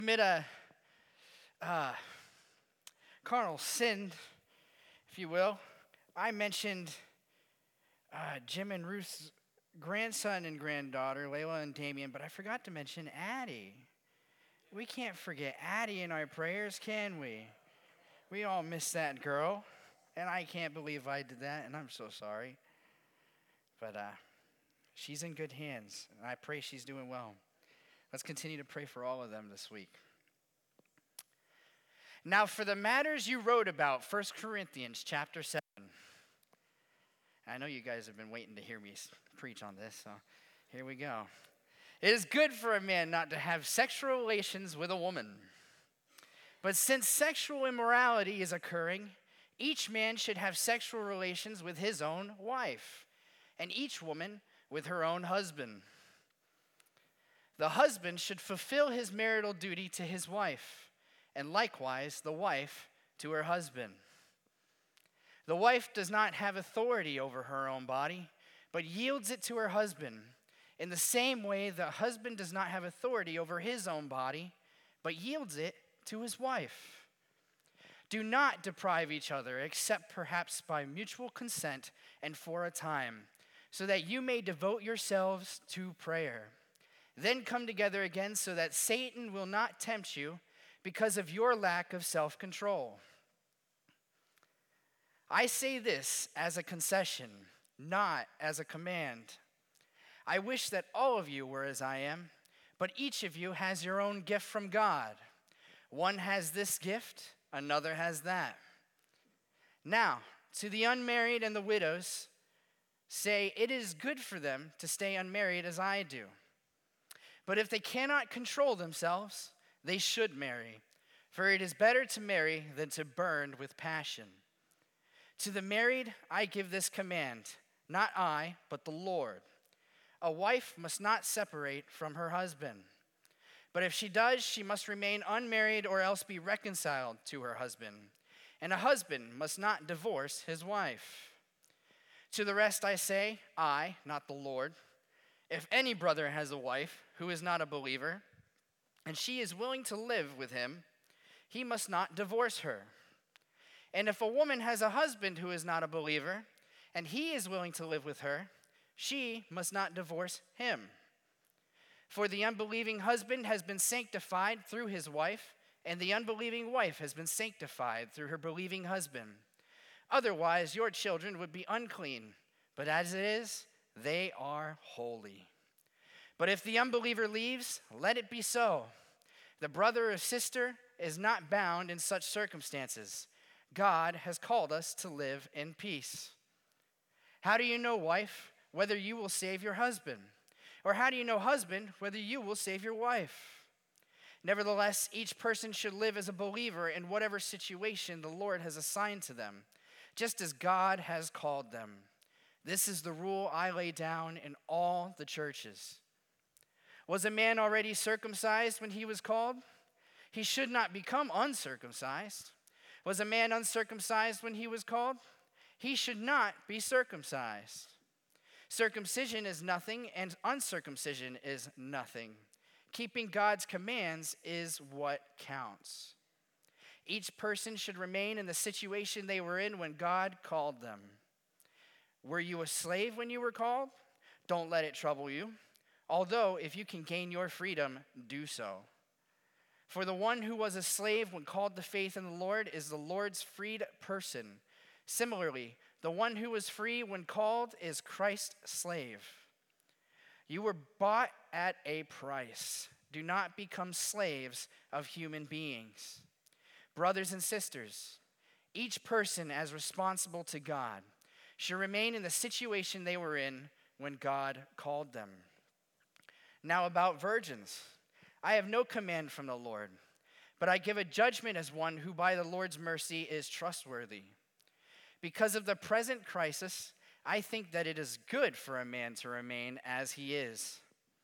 Commit a uh, carnal sin, if you will. I mentioned Jim and Ruth's grandson and granddaughter, Layla and Damien, but I forgot to mention Addie. We can't forget Addie in our prayers, can we? We all miss that girl, and I can't believe I did that, and I'm so sorry. But she's in good hands, and I pray she's doing well. Let's continue to pray for all of them this week. Now, for the matters you wrote about, 1 Corinthians chapter 7. I know you guys have been waiting to hear me preach on this, so here we go. It is good for a man not to have sexual relations with a woman. But since sexual immorality is occurring, each man should have sexual relations with his own wife, and each woman with her own husband. The husband should fulfill his marital duty to his wife, and likewise the wife to her husband. The wife does not have authority over her own body, but yields it to her husband. In the same way, the husband does not have authority over his own body, but yields it to his wife. Do not deprive each other, except perhaps by mutual consent and for a time, so that you may devote yourselves to prayer. Then come together again so that Satan will not tempt you because of your lack of self-control. I say this as a concession, not as a command. I wish that all of you were as I am, but each of you has your own gift from God. One has this gift, another has that. Now, to the unmarried and the widows, say it is good for them to stay unmarried as I do. But if they cannot control themselves, they should marry, for it is better to marry than to burn with passion. To the married, I give this command, not I, but the Lord. A wife must not separate from her husband. But if she does, she must remain unmarried or else be reconciled to her husband. And a husband must not divorce his wife. To the rest I say, I, not the Lord. If any brother has a wife who is not a believer, and she is willing to live with him, he must not divorce her. And if a woman has a husband who is not a believer, and he is willing to live with her, she must not divorce him. For the unbelieving husband has been sanctified through his wife, and the unbelieving wife has been sanctified through her believing husband. Otherwise, your children would be unclean, but as it is, they are holy. But if the unbeliever leaves, let it be so. The brother or sister is not bound in such circumstances. God has called us to live in peace. How do you know, wife, whether you will save your husband? Or how do you know, husband, whether you will save your wife? Nevertheless, each person should live as a believer in whatever situation the Lord has assigned to them, just as God has called them. This is the rule I lay down in all the churches. Was a man already circumcised when he was called? He should not become uncircumcised. Was a man uncircumcised when he was called? He should not be circumcised. Circumcision is nothing, and uncircumcision is nothing. Keeping God's commands is what counts. Each person should remain in the situation they were in when God called them. Were you a slave when you were called? Don't let it trouble you. Although, if you can gain your freedom, do so. For the one who was a slave when called to faith in the Lord is the Lord's freed person. Similarly, the one who was free when called is Christ's slave. You were bought at a price. Do not become slaves of human beings. Brothers and sisters, each person as responsible to God should remain in the situation they were in when God called them. Now about virgins. I have no command from the Lord, but I give a judgment as one who by the Lord's mercy is trustworthy. Because of the present crisis, I think that it is good for a man to remain as he is.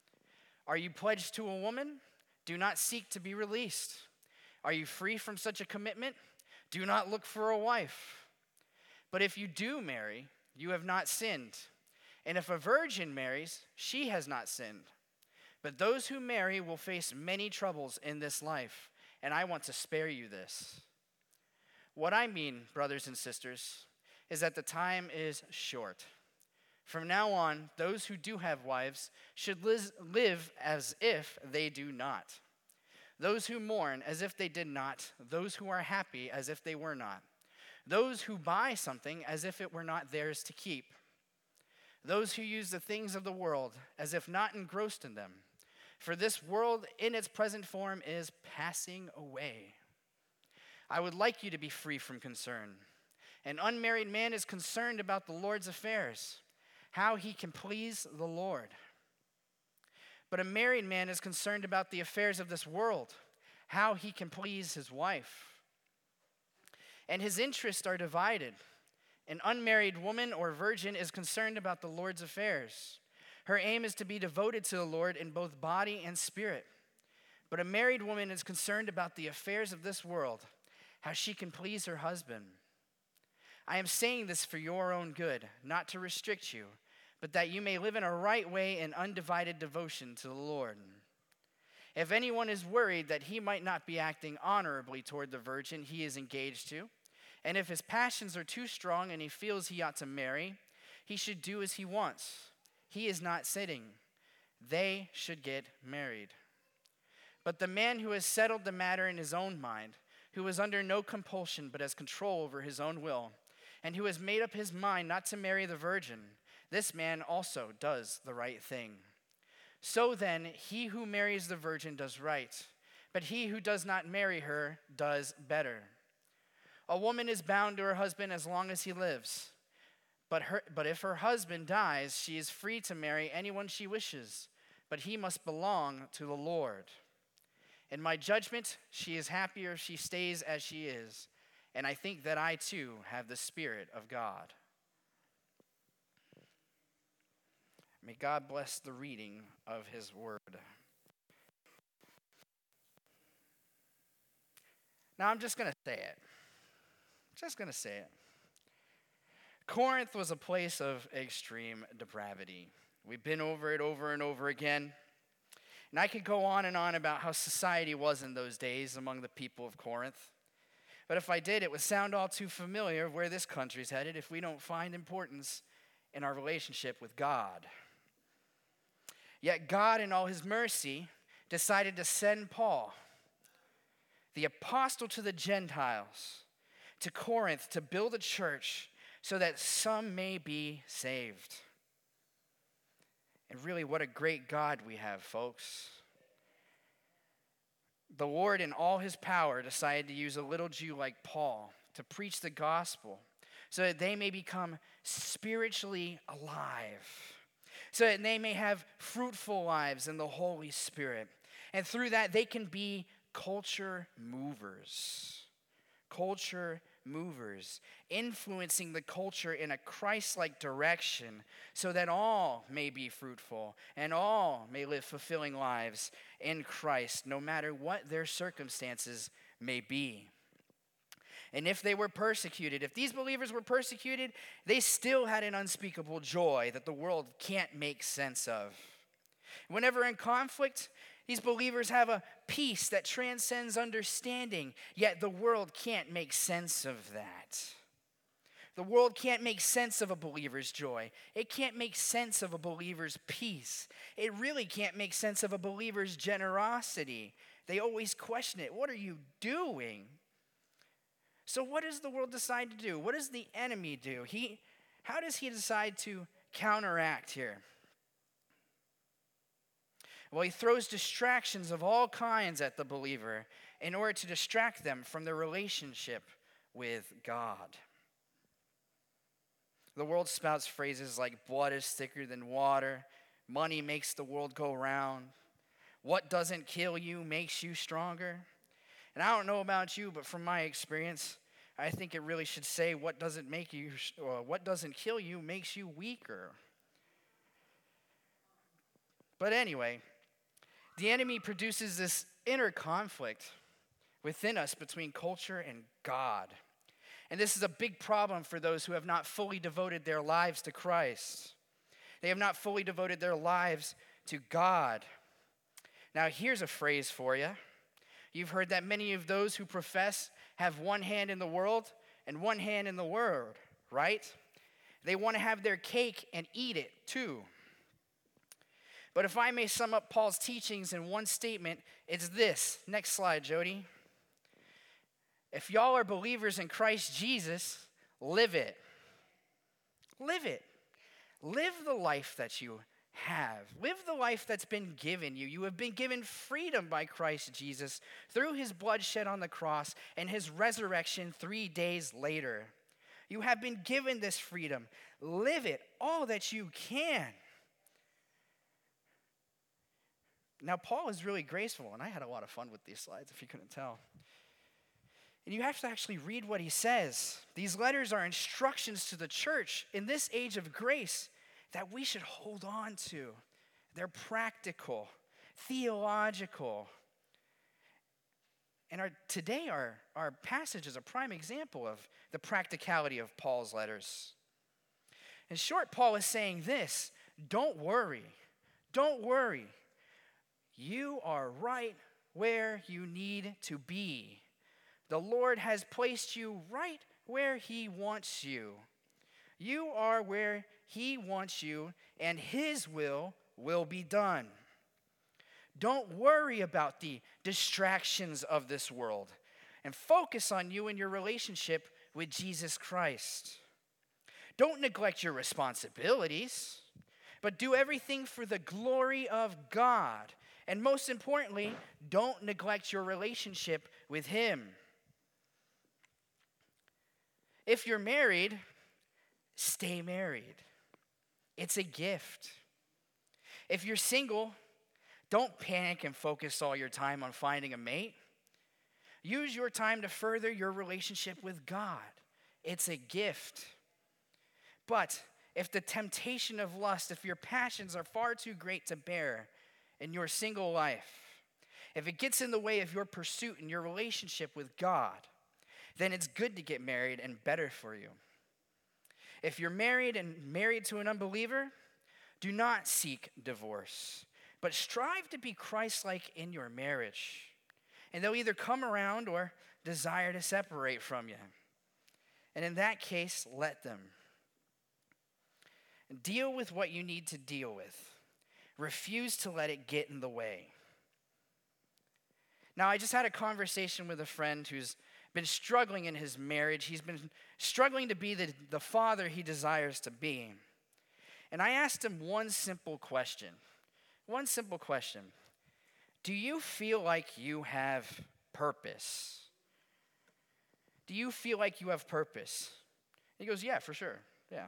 Are you pledged to a woman? Do not seek to be released. Are you free from such a commitment? Do not look for a wife. But if you do marry, you have not sinned. And if a virgin marries, she has not sinned. But those who marry will face many troubles in this life, and I want to spare you this. What I mean, brothers and sisters, is that the time is short. From now on, those who do have wives should live as if they do not. Those who mourn as if they did not. Those who are happy as if they were not. Those who buy something as if it were not theirs to keep. Those who use the things of the world as if not engrossed in them. For this world in its present form is passing away. I would like you to be free from concern. An unmarried man is concerned about the Lord's affairs, how he can please the Lord. But a married man is concerned about the affairs of this world, how he can please his wife. And his interests are divided. An unmarried woman or virgin is concerned about the Lord's affairs. Her aim is to be devoted to the Lord in both body and spirit. But a married woman is concerned about the affairs of this world, how she can please her husband. I am saying this for your own good, not to restrict you, but that you may live in a right way in undivided devotion to the Lord. If anyone is worried that he might not be acting honorably toward the virgin he is engaged to, and if his passions are too strong and he feels he ought to marry, he should do as he wants. He is not sinning. They should get married. But the man who has settled the matter in his own mind, who is under no compulsion but has control over his own will, and who has made up his mind not to marry the virgin, this man also does the right thing. So then, he who marries the virgin does right, but he who does not marry her does better. A woman is bound to her husband as long as he lives. But if her husband dies, she is free to marry anyone she wishes, but he must belong to the Lord. In my judgment, she is happier if she stays as she is, and I think that I too have the Spirit of God. May God bless the reading of his word. Now I'm just going to say it. Corinth was a place of extreme depravity. We've been over it over and over again. And I could go on and on about how society was in those days among the people of Corinth. But if I did, it would sound all too familiar of where this country's headed if we don't find importance in our relationship with God. Yet God, in all his mercy, decided to send Paul, the apostle to the Gentiles, to Corinth to build a church so that some may be saved. And really, what a great God we have, folks. The Lord, in all his power, decided to use a little Jew like Paul to preach the gospel so that they may become spiritually alive, so that they may have fruitful lives in the Holy Spirit. And through that, they can be culture movers. Culture movers, influencing the culture in a Christ-like direction so that all may be fruitful and all may live fulfilling lives in Christ, no matter what their circumstances may be. And if they were persecuted, if these believers were persecuted, they still had an unspeakable joy that the world can't make sense of. Whenever in conflict, these believers have a peace that transcends understanding, yet the world can't make sense of that. The world can't make sense of a believer's joy. It can't make sense of a believer's peace. It really can't make sense of a believer's generosity. They always question it. What are you doing? So what does the world decide to do? What does the enemy do? How does he decide to counteract here? Well, he throws distractions of all kinds at the believer in order to distract them from their relationship with God. The world spouts phrases like blood is thicker than water, money makes the world go round, what doesn't kill you makes you stronger. And I don't know about you, but from my experience, I think it really should say what doesn't kill you makes you weaker. But anyway, the enemy produces this inner conflict within us between culture and God. And this is a big problem for those who have not fully devoted their lives to Christ. They have not fully devoted their lives to God. Now, here's a phrase for you. You've heard that many of those who profess have one hand in the world and one hand in the world, right? They want to have their cake and eat it too. But if I may sum up Paul's teachings in one statement, it's this. Next slide, Jody. If y'all are believers in Christ Jesus, live it. Live it. Live the life that you have. Live the life that's been given you. You have been given freedom by Christ Jesus through his blood shed on the cross and his resurrection 3 days later. You have been given this freedom. Live it all that you can. Now, Paul is really graceful, and I had a lot of fun with these slides, if you couldn't tell. And you have to actually read what he says. These letters are instructions to the church in this age of grace that we should hold on to. They're practical, theological. And today our passage is a prime example of the practicality of Paul's letters. In short, Paul is saying this: don't worry. Don't worry. You are right where you need to be. The Lord has placed you right where he wants you. You are where he wants you, and his will be done. Don't worry about the distractions of this world, and focus on you and your relationship with Jesus Christ. Don't neglect your responsibilities, but do everything for the glory of God. And most importantly, don't neglect your relationship with him. If you're married, stay married. It's a gift. If you're single, don't panic and focus all your time on finding a mate. Use your time to further your relationship with God. It's a gift. But if the temptation of lust, if your passions are far too great to bear in your single life, if it gets in the way of your pursuit and your relationship with God, then it's good to get married and better for you. If you're married to an unbeliever, do not seek divorce, but strive to be Christ-like in your marriage. And they'll either come around or desire to separate from you. And in that case, let them. Deal with what you need to deal with. Refuse to let it get in the way. Now, I just had a conversation with a friend who's been struggling in his marriage. He's been struggling to be the father he desires to be. And I asked him one simple question. One simple question. Do you feel like you have purpose? Do you feel like you have purpose? He goes, yeah, for sure. Yeah.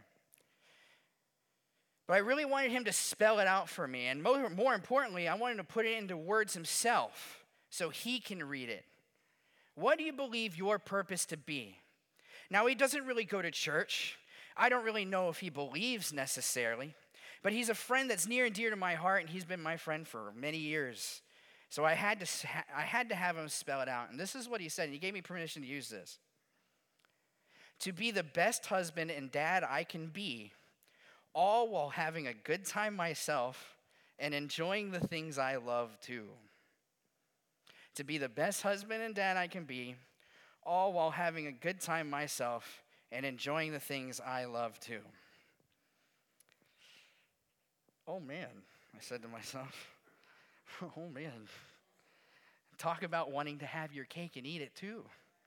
But I really wanted him to spell it out for me. And more importantly, I wanted to put it into words himself so he can read it. What do you believe your purpose to be? Now, he doesn't really go to church. I don't really know if he believes necessarily. But he's a friend that's near and dear to my heart, and he's been my friend for many years. So I had to have him spell it out. And this is what he said, and he gave me permission to use this. To be the best husband and dad I can be, all while having a good time myself and enjoying the things I love too. To be the best husband and dad I can be, all while having a good time myself and enjoying the things I love too. Oh man, I said to myself, oh man, talk about wanting to have your cake and eat it too.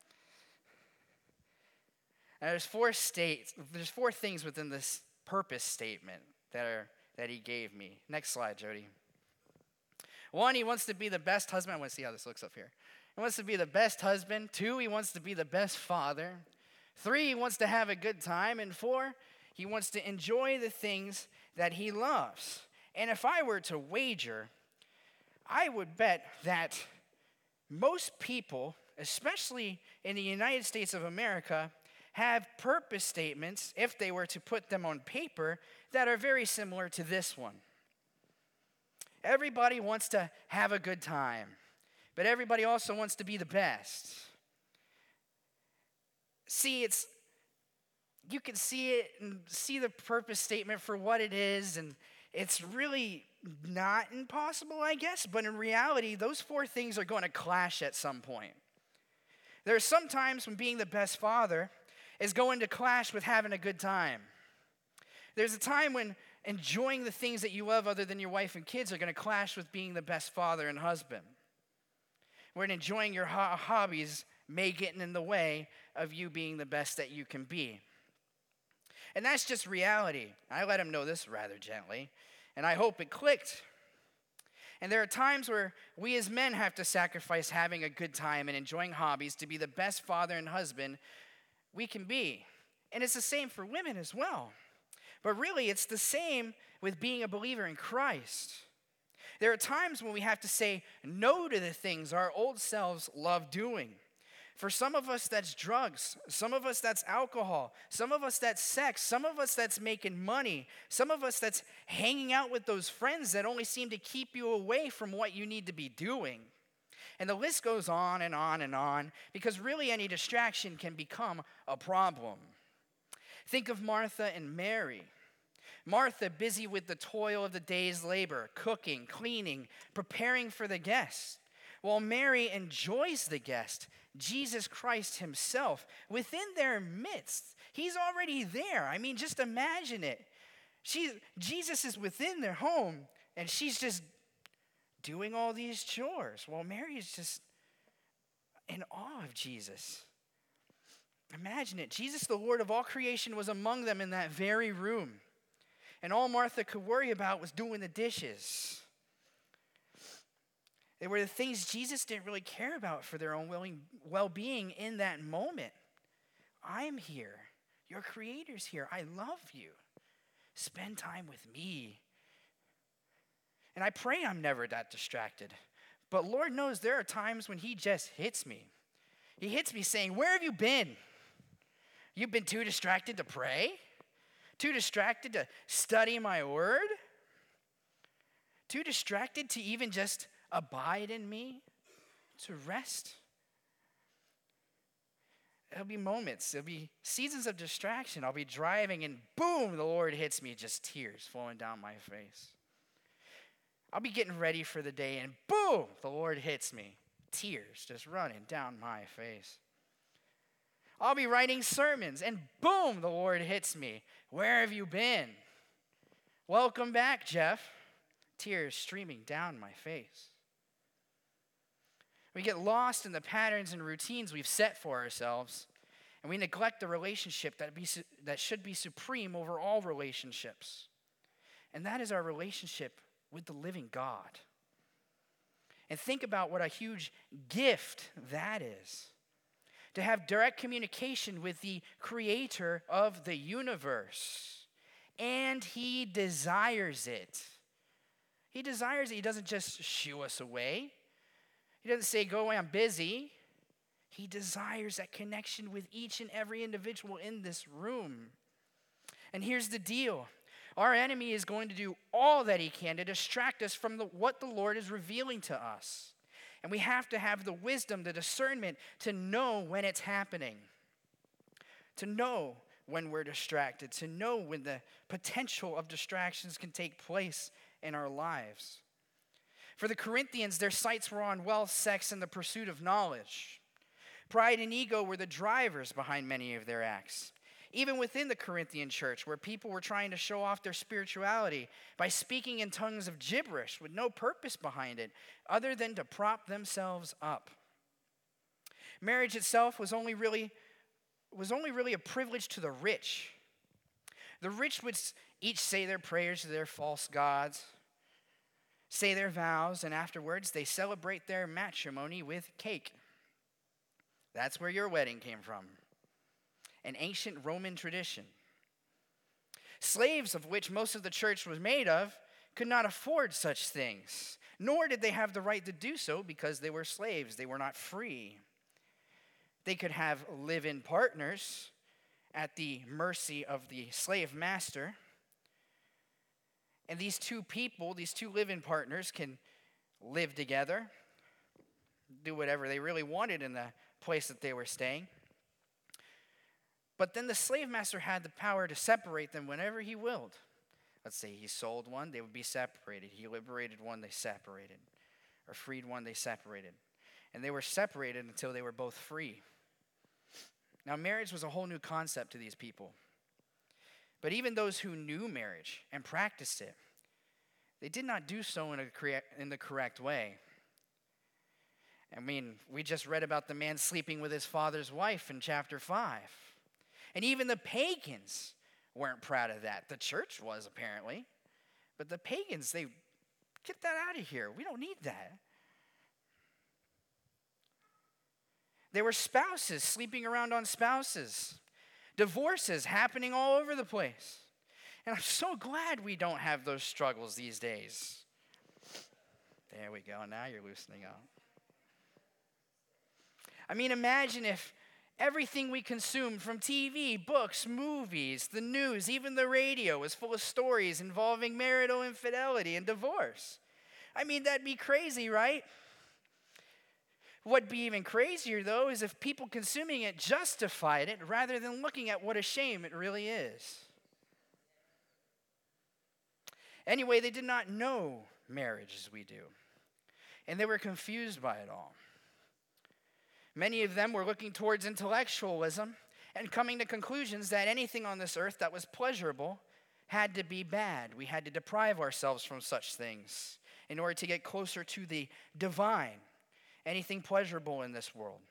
Now there's four things within this purpose statement that he gave me. Next slide, Jody. 1, he wants to be the best husband. I want to see how this looks up here. He wants to be the best husband. 2, he wants to be the best father. 3, he wants to have a good time. And 4, he wants to enjoy the things that he loves. And if I were to wager, I would bet that most people, especially in the United States of America, have purpose statements, if they were to put them on paper, that are very similar to this one. Everybody wants to have a good time, but everybody also wants to be the best. See, you can see it and see the purpose statement for what it is, and It's really not impossible, I guess, but in reality, those four things are going to clash at some point. There are some times when being the best father is going to clash with having a good time. There's a time when enjoying the things that you love other than your wife and kids are going to clash with being the best father and husband. When enjoying your hobbies may get in the way of you being the best that you can be. And that's just reality. I let him know this rather gently, and I hope it clicked. And there are times where we as men have to sacrifice having a good time and enjoying hobbies to be the best father and husband we can be. And it's the same for women as well. But really, it's the same with being a believer in Christ. There are times when we have to say no to the things our old selves love doing. For some of us, that's drugs. Some of us, that's alcohol. Some of us, that's sex. Some of us, that's making money. Some of us, that's hanging out with those friends that only seem to keep you away from what you need to be doing. And the list goes on and on and on, because really any distraction can become a problem. Think of Martha and Mary. Martha, busy with the toil of the day's labor, cooking, cleaning, preparing for the guest, while Mary enjoys the guest, Jesus Christ himself, within their midst. He's already there. I mean, just imagine it. Jesus is within their home, and she's just doing all these chores, while Mary is just in awe of Jesus. Imagine it. Jesus, the Lord of all creation, was among them in that very room. And all Martha could worry about was doing the dishes. They were the things Jesus didn't really care about for their own well-being in that moment. I'm here. Your Creator's here. I love you. Spend time with me. And I pray I'm never that distracted. But Lord knows there are times when he just hits me. He hits me saying, where have you been? You've been too distracted to pray? Too distracted to study my word? Too distracted to even just abide in me? To rest? There'll be moments, there'll be seasons of distraction. I'll be driving and boom, the Lord hits me, just tears flowing down my face. I'll be getting ready for the day and boom, the Lord hits me. Tears just running down my face. I'll be writing sermons and boom, the Lord hits me. Where have you been? Welcome back, Jeff. Tears streaming down my face. We get lost in the patterns and routines we've set for ourselves, and we neglect the relationship that should be supreme over all relationships. And that is our relationship with the living God. And think about what a huge gift that is. To have direct communication with the creator of the universe. And he desires it. He desires it. He doesn't just shoo us away. He doesn't say, go away, I'm busy. He desires that connection with each and every individual in this room. And here's the deal. Our enemy is going to do all that he can to distract us from what the Lord is revealing to us. And we have to have the wisdom, the discernment to know when it's happening. To know when we're distracted. To know when the potential of distractions can take place in our lives. For the Corinthians, their sights were on wealth, sex, and the pursuit of knowledge. Pride and ego were the drivers behind many of their acts. Even within the Corinthian church, where people were trying to show off their spirituality by speaking in tongues of gibberish with no purpose behind it, other than to prop themselves up. Marriage itself was only really a privilege to the rich. The rich would each say their prayers to their false gods, say their vows, and afterwards they celebrate their matrimony with cake. That's where your wedding came from. An ancient Roman tradition. Slaves, of which most of the church was made of, could not afford such things, nor did they have the right to do so because they were slaves. They were not free. They could have live-in partners at the mercy of the slave master. And these two people, these two live-in partners, can live together, do whatever they really wanted in the place that they were staying. But then the slave master had the power to separate them whenever he willed, Let's say he sold one, they would be separated. He liberated one, they separated. Or freed one, they separated. And they were separated until they were both free. Now, marriage was a whole new concept to these people. But even those who knew marriage and practiced it, they did not do so in the correct way. I mean, we just read about the man sleeping with his father's wife in chapter 5. And even the pagans weren't proud of that. The church was, apparently. But the pagans, they, get that out of here. We don't need that. There were spouses sleeping around on spouses. Divorces happening all over the place. And I'm so glad we don't have those struggles these days. There we go. Now you're loosening up. I mean, imagine if everything we consume from TV, books, movies, the news, even the radio was full of stories involving marital infidelity and divorce. I mean, that'd be crazy, right? What'd be even crazier, though, is if people consuming it justified it rather than looking at what a shame it really is. Anyway, they did not know marriage as we do, and they were confused by it all. Many of them were looking towards intellectualism and coming to conclusions that anything on this earth that was pleasurable had to be bad. We had to deprive ourselves from such things in order to get closer to the divine. Anything pleasurable in this world.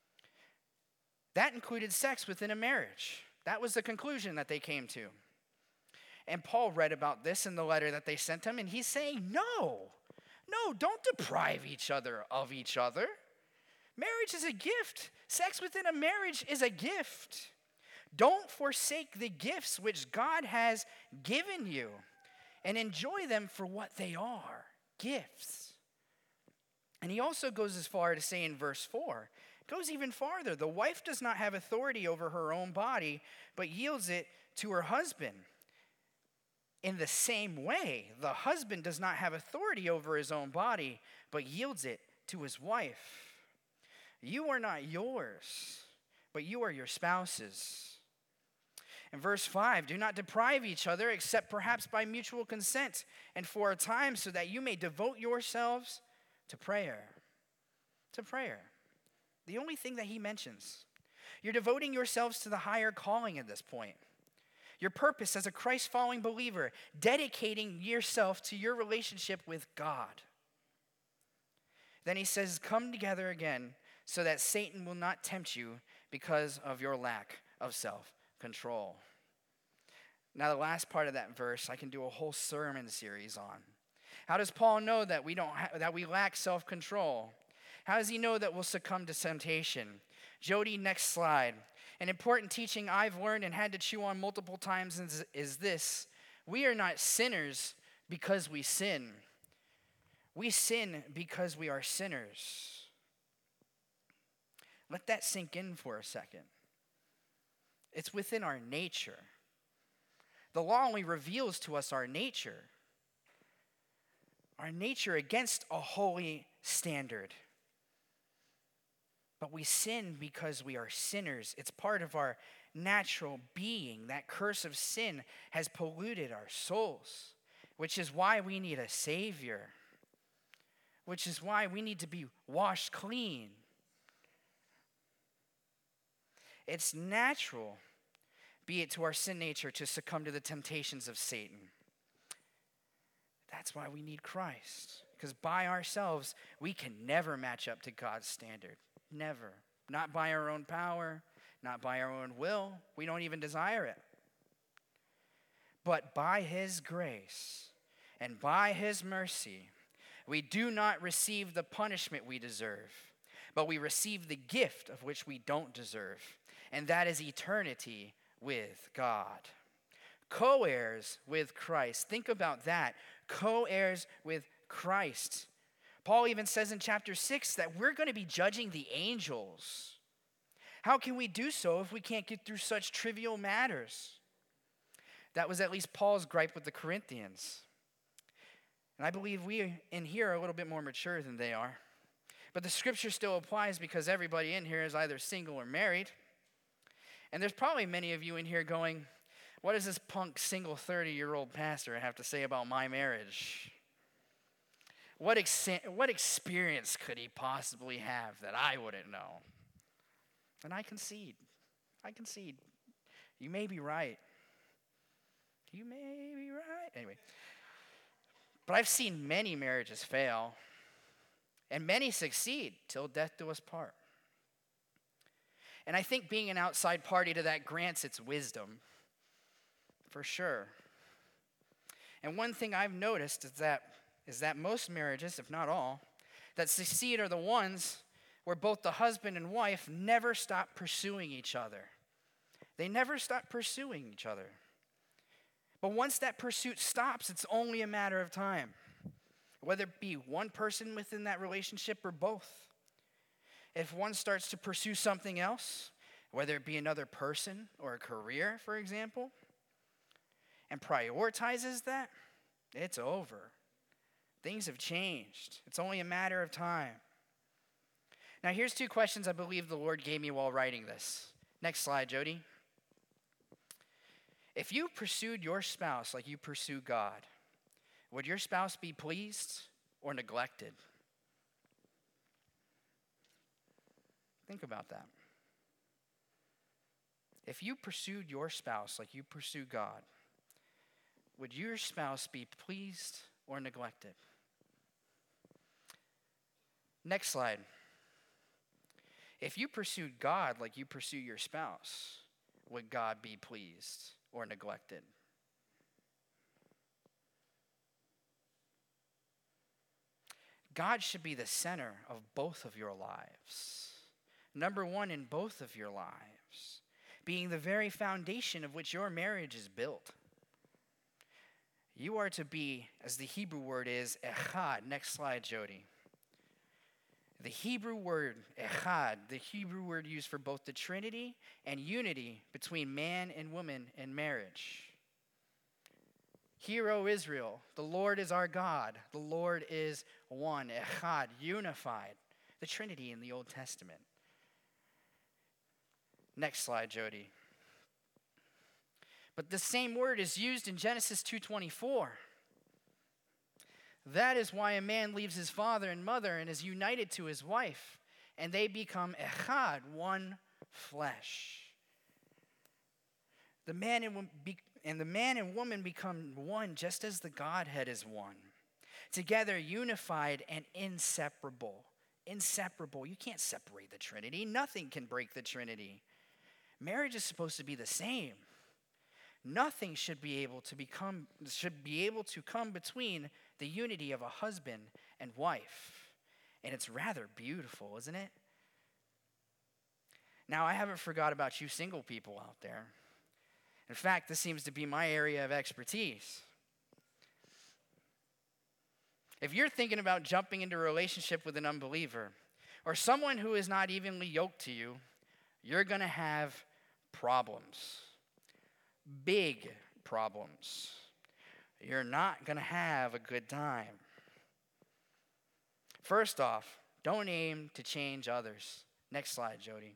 That included sex within a marriage. That was the conclusion that they came to. And Paul read about this in the letter that they sent him, and he's saying, no, don't deprive each other of each other. Marriage is a gift. Sex within a marriage is a gift. Don't forsake the gifts which God has given you, and enjoy them for what they are, gifts. And he also goes as far to say in verse 4, it goes even farther. The wife does not have authority over her own body, but yields it to her husband. In the same way, the husband does not have authority over his own body, but yields it to his wife. You are not yours, but you are your spouse's. In verse 5, do not deprive each other except perhaps by mutual consent and for a time so that you may devote yourselves to prayer. To prayer. The only thing that he mentions. You're devoting yourselves to the higher calling at this point. Your purpose as a Christ-following believer, dedicating yourself to your relationship with God. Then he says, come together again so that Satan will not tempt you because of your lack of self-control. Now, the last part of that verse, I can do a whole sermon series on. How does Paul know that we lack self-control? How does he know that we'll succumb to temptation? Jody, next slide. An important teaching I've learned and had to chew on multiple times is this. We are not sinners because we sin. We sin because we are sinners. Let that sink in for a second. It's within our nature. The law only reveals to us our nature against a holy standard. But we sin because we are sinners. It's part of our natural being. That curse of sin has polluted our souls, which is why we need a Savior, which is why we need to be washed clean. It's natural, be it to our sin nature, to succumb to the temptations of Satan. That's why we need Christ. Because by ourselves, we can never match up to God's standard. Never. Not by our own power, not by our own will. We don't even desire it. But by his grace and by his mercy, we do not receive the punishment we deserve, but we receive the gift of which we don't deserve, and that is eternity with God. Co-heirs with Christ. Think about that. Co-heirs with Christ. Paul even says in chapter 6 that we're going to be judging the angels. How can we do so if we can't get through such trivial matters? That was at least Paul's gripe with the Corinthians. And I believe we in here are a little bit more mature than they are. But the scripture still applies because everybody in here is either single or married. And there's probably many of you in here going, What does this punk single 30-year-old pastor have to say about my marriage? What experience could he possibly have that I wouldn't know? And I concede. You may be right. Anyway. But I've seen many marriages fail, and many succeed till death do us part. And I think being an outside party to that grants its wisdom, for sure. And one thing I've noticed is that most marriages, if not all, that succeed are the ones where both the husband and wife never stop pursuing each other. They never stop pursuing each other. But once that pursuit stops, it's only a matter of time, whether it be one person within that relationship or both. If one starts to pursue something else, whether it be another person or a career, for example, and prioritizes that, it's over. Things have changed. It's only a matter of time. Now, here's 2 questions I believe the Lord gave me while writing this. Next slide, Jody. If you pursued your spouse like you pursue God, would your spouse be pleased or neglected? Think about that. If you pursued your spouse like you pursue God, would your spouse be pleased or neglected? Next slide. If you pursued God like you pursue your spouse, would God be pleased or neglected? God should be the center of both of your lives. Number one in both of your lives, being the very foundation of which your marriage is built. You are to be, as the Hebrew word is, echad. Next slide, Jody. The Hebrew word, echad, the Hebrew word used for both the Trinity and unity between man and woman in marriage. Hear, O Israel, the Lord is our God. The Lord is one, echad, unified. The Trinity in the Old Testament. Next slide, Jody. But the same word is used in Genesis 2:24. That is why a man leaves his father and mother and is united to his wife, and they become echad, one flesh. The man and woman become one, just as the Godhead is one. Together, unified and inseparable. Inseparable. You can't separate the Trinity. Nothing can break the Trinity. Marriage is supposed to be the same. Nothing should be able to come between the unity of a husband and wife. And it's rather beautiful, isn't it? Now, I haven't forgot about you single people out there. In fact, this seems to be my area of expertise. If you're thinking about jumping into a relationship with an unbeliever or someone who is not evenly yoked to you, you're going to have problems. Big problems. You're not going to have a good time. First off, don't aim to change others. Next slide, Jody.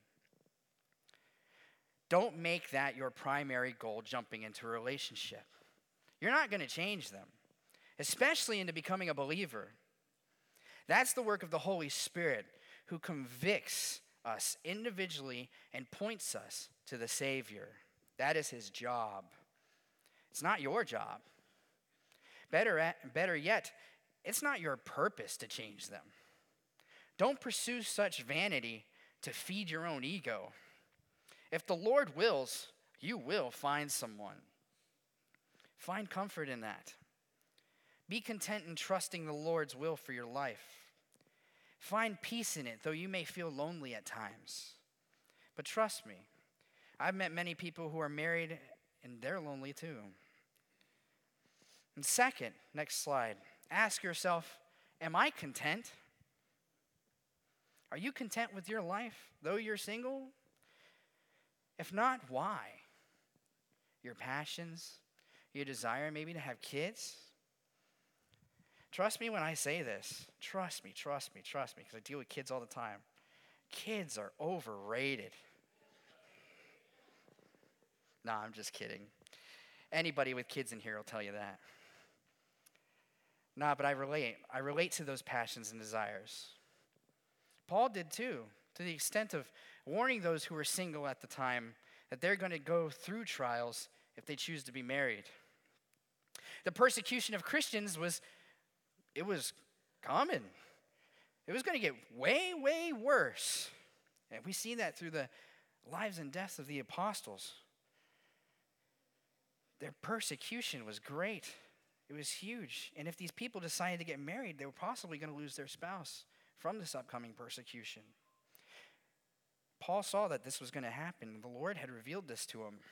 Don't make that your primary goal jumping into a relationship. You're not going to change them, especially into becoming a believer. That's the work of the Holy Spirit, who convicts us individually and points us to the Savior. That is his job. It's not your job. Better yet, it's not your purpose to change them. Don't pursue such vanity to feed your own ego. If the Lord wills, you will find someone. Find comfort in that. Be content in trusting the Lord's will for your life. Find peace in it, though you may feel lonely at times. But trust me, I've met many people who are married and they're lonely too. And second, next slide, ask yourself, am I content? Are you content with your life, though you're single? If not, why? Your passions, your desire maybe to have kids? Trust me when I say this. Trust me, because I deal with kids all the time. Kids are overrated. No, I'm just kidding. Anybody with kids in here will tell you that. Nah, but I relate. I relate to those passions and desires. Paul did too, to the extent of warning those who were single at the time that they're going to go through trials if they choose to be married. The persecution of Christians was common. It was going to get way, way worse. And we see that through the lives and deaths of the apostles. Their persecution was great. It was huge. And if these people decided to get married, they were possibly going to lose their spouse from this upcoming persecution. Paul saw that this was going to happen. The Lord had revealed this to him.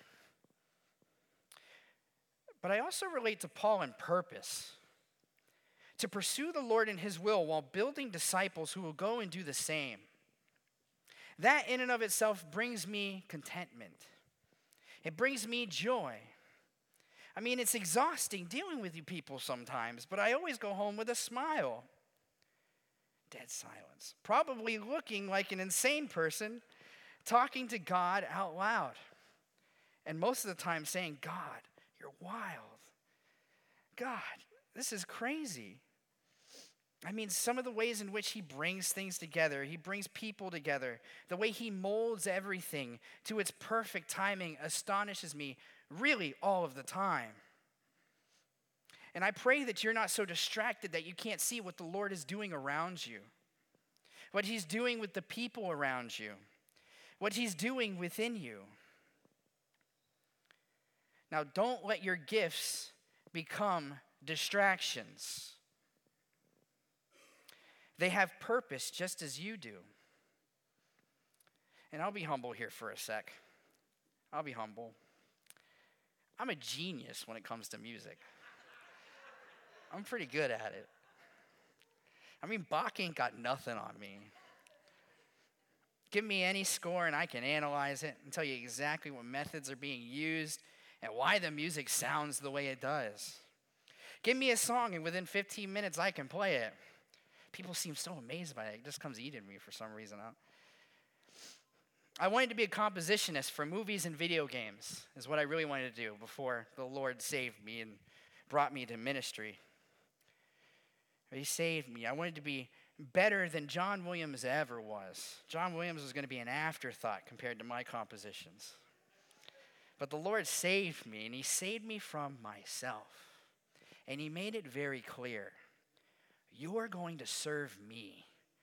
But I also relate to Paul in purpose. To pursue the Lord in his will while building disciples who will go and do the same. That in and of itself brings me contentment. It brings me joy. I mean, it's exhausting dealing with you people sometimes, but I always go home with a smile. Dead silence. Probably looking like an insane person talking to God out loud. And most of the time saying, God, you're wild. God, this is crazy. I mean, some of the ways in which he brings things together, he brings people together, the way he molds everything to its perfect timing astonishes me really all of the time. And I pray that you're not so distracted that you can't see what the Lord is doing around you, what he's doing with the people around you, what he's doing within you. Now, don't let your gifts become distractions. They have purpose just as you do. And I'll be humble here for a sec. I'll be humble. I'm a genius when it comes to music. I'm pretty good at it. I mean, Bach ain't got nothing on me. Give me any score and I can analyze it and tell you exactly what methods are being used and why the music sounds the way it does. Give me a song and within 15 minutes I can play it. People seem so amazed by it. It just comes eating me for some reason. I wanted to be a compositionist for movies and video games is what I really wanted to do before the Lord saved me and brought me to ministry. He saved me. I wanted to be better than John Williams ever was. John Williams was going to be an afterthought compared to my compositions. But the Lord saved me, and he saved me from myself. And he made it very clear. You're going to serve me.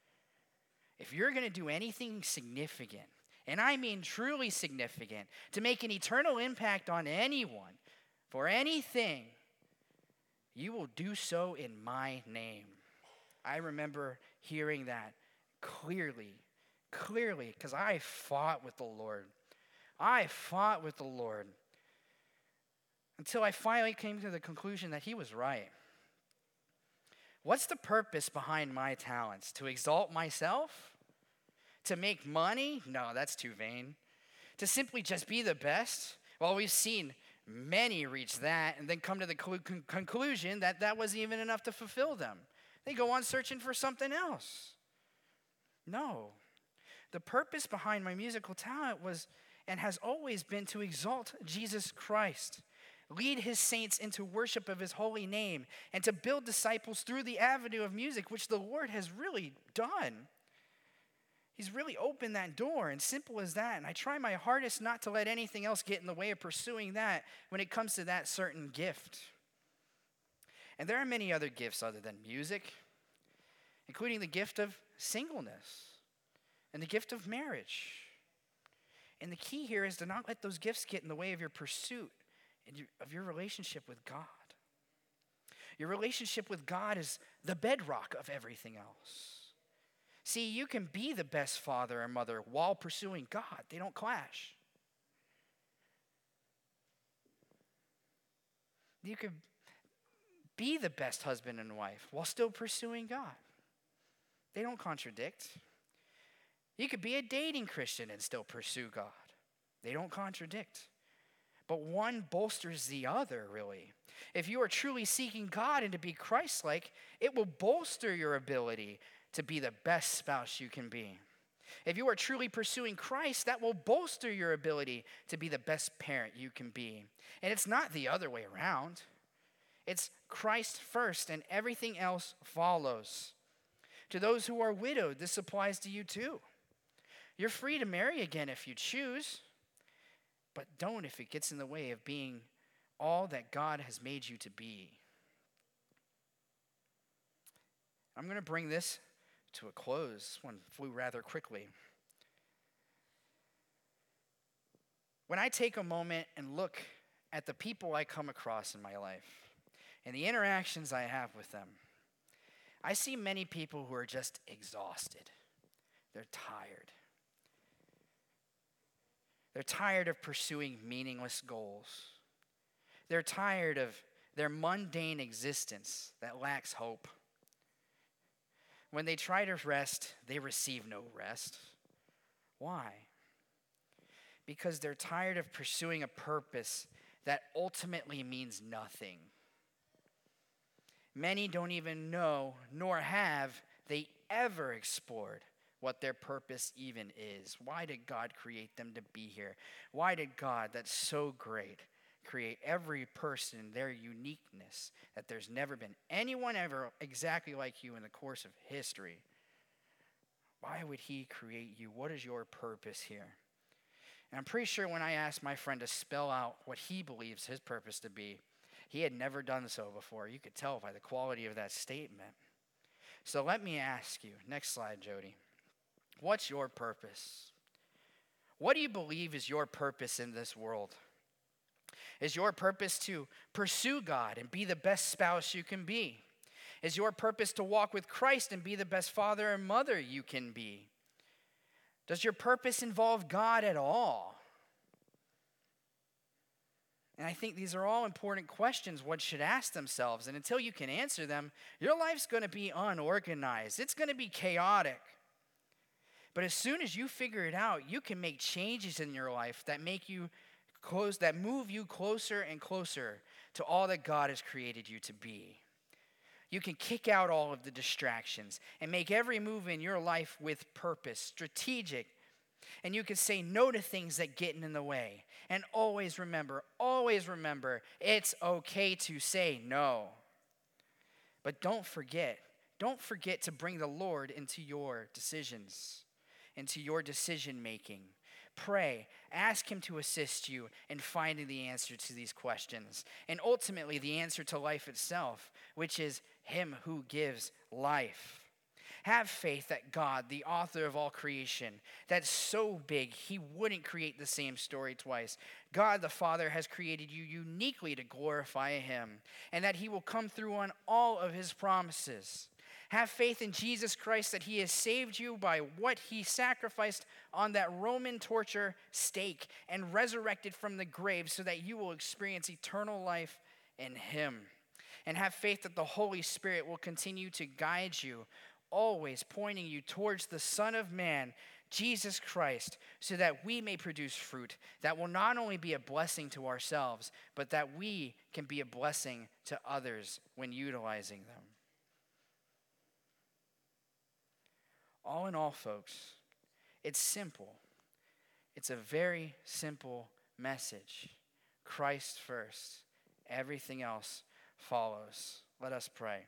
If you're going to do anything significant, and I mean truly significant, to make an eternal impact on anyone, for anything, you will do so in my name. I remember hearing that clearly, because I fought with the Lord. I fought with the Lord until I finally came to the conclusion that he was right. What's the purpose behind my talents? To exalt myself? To make money? No, that's too vain. To simply just be the best? Well, we've seen many reach that and then come to the conclusion that that wasn't even enough to fulfill them. They go on searching for something else. No. The purpose behind my musical talent was and has always been to exalt Jesus Christ, lead his saints into worship of his holy name, and to build disciples through the avenue of music, which the Lord has really done. He's really opened that door, and simple as that. And I try my hardest not to let anything else get in the way of pursuing that when it comes to that certain gift. And there are many other gifts other than music, including the gift of singleness and the gift of marriage. And the key here is to not let those gifts get in the way of your pursuit of your relationship with God. Your relationship with God is the bedrock of everything else. See, you can be the best father or mother while pursuing God. They don't clash. You could be the best husband and wife while still pursuing God. They don't contradict. You could be a dating Christian and still pursue God. They don't contradict. But one bolsters the other, really. If you are truly seeking God and to be Christ-like, it will bolster your ability to be the best spouse you can be. If you are truly pursuing Christ, that will bolster your ability to be the best parent you can be. And it's not the other way around. It's Christ first, and everything else follows. To those who are widowed, this applies to you too. You're free to marry again if you choose, but don't if it gets in the way of being all that God has made you to be. I'm going to bring this to a close. This one flew rather quickly. When I take a moment and look at the people I come across in my life and the interactions I have with them, I see many people who are just exhausted. They're tired. They're tired of pursuing meaningless goals. They're tired of their mundane existence that lacks hope. When they try to rest, they receive no rest. Why? Because they're tired of pursuing a purpose that ultimately means nothing. Many don't even know, nor have they ever explored what their purpose even is. Why did God create them to be here? Why did God, that's so great, create every person their uniqueness, that there's never been anyone ever exactly like you in the course of history? Why would he create you? What is your purpose here? And I'm pretty sure when I asked my friend to spell out what he believes his purpose to be, he had never done so before. You could tell by the quality of that statement. So let me ask you, next slide, Jody. What's your purpose? What do you believe is your purpose in this world? Is your purpose to pursue God and be the best spouse you can be? Is your purpose to walk with Christ and be the best father and mother you can be? Does your purpose involve God at all? And I think these are all important questions one should ask themselves. And until you can answer them, your life's going to be unorganized. It's going to be chaotic. But as soon as you figure it out, you can make changes in your life that move you closer and closer to all that God has created you to be. You can kick out all of the distractions and make every move in your life with purpose, strategic. And you can say no to things that get in the way. And always remember, it's okay to say no. But don't forget to bring the Lord into your decisions, into your decision making. Pray, ask him to assist you in finding the answer to these questions, and ultimately the answer to life itself, which is him who gives life. Have faith that God, the author of all creation, that's so big he wouldn't create the same story twice. God the Father has created you uniquely to glorify him, and that he will come through on all of his promises. Have faith in Jesus Christ that he has saved you by what he sacrificed on that Roman torture stake and resurrected from the grave so that you will experience eternal life in him. And have faith that the Holy Spirit will continue to guide you, always pointing you towards the Son of Man, Jesus Christ, so that we may produce fruit that will not only be a blessing to ourselves, but that we can be a blessing to others when utilizing them. All in all, folks, it's simple. It's a very simple message. Christ first. Everything else follows. Let us pray.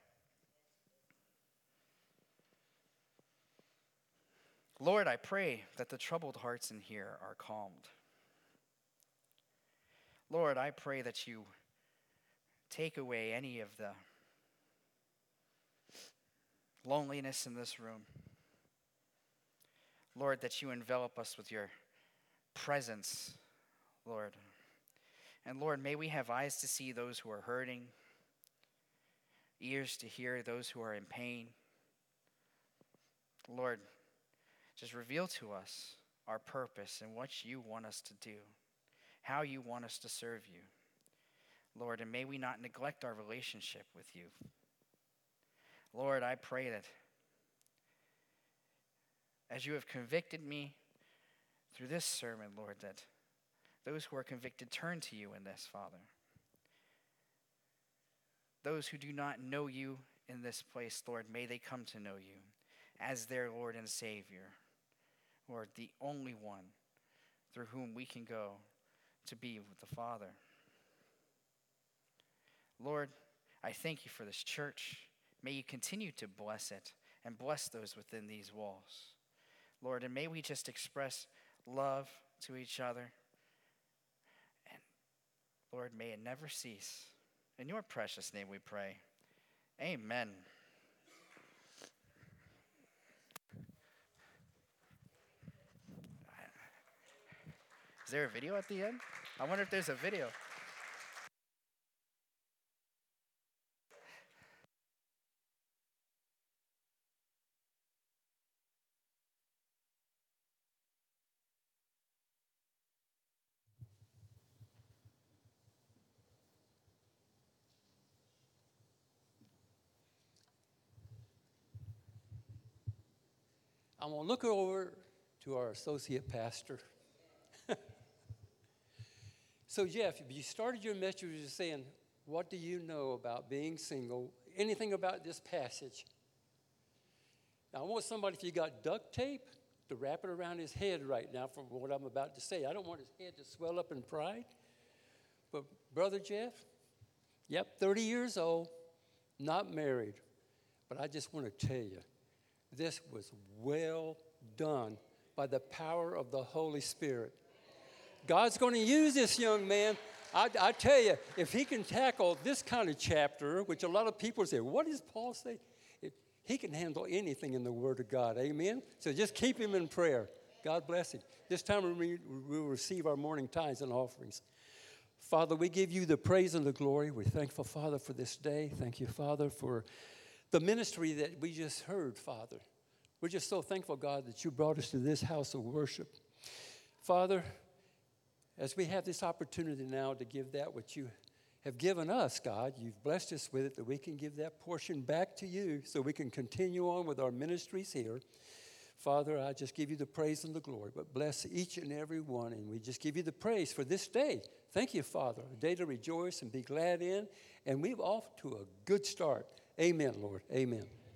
Lord, I pray that the troubled hearts in here are calmed. Lord, I pray that you take away any of the loneliness in this room. Lord, that you envelop us with your presence, Lord. And Lord, may we have eyes to see those who are hurting, ears to hear those who are in pain. Lord, just reveal to us our purpose and what you want us to do, how you want us to serve you. Lord, and may we not neglect our relationship with you. Lord, I pray that as you have convicted me through this sermon, Lord, that those who are convicted turn to you in this, Father. Those who do not know you in this place, Lord, may they come to know you as their Lord and Savior. Lord, the only one through whom we can go to be with the Father. Lord, I thank you for this church. May you continue to bless it and bless those within these walls. Lord, and may we just express love to each other. And Lord, may it never cease. In your precious name we pray. Amen. Is there a video at the end? I wonder if there's a video. I'm going to look over to our associate pastor. So, Jeff, you started your message with saying, what do you know about being single? Anything about this passage? Now, I want somebody, if you got duct tape, to wrap it around his head right now from what I'm about to say. I don't want his head to swell up in pride. But, Brother Jeff, 30 years old, not married. But I just want to tell you, this was well done by the power of the Holy Spirit. God's going to use this young man. I tell you, if he can tackle this kind of chapter, which a lot of people say, what does Paul say? He can handle anything in the Word of God. Amen? So just keep him in prayer. God bless him. This time we will receive our morning tithes and offerings. Father, we give you the praise and the glory. We're thankful, Father, for this day. Thank you, Father, for the ministry that we just heard, Father. We're just so thankful, God, that you brought us to this house of worship. Father, as we have this opportunity now to give that which you have given us, God, you've blessed us with it, that we can give that portion back to you so we can continue on with our ministries here. Father, I just give you the praise and the glory, but bless each and every one, and we just give you the praise for this day. Thank you, Father, a day to rejoice and be glad in, and we're off to a good start. Amen, Lord. Amen.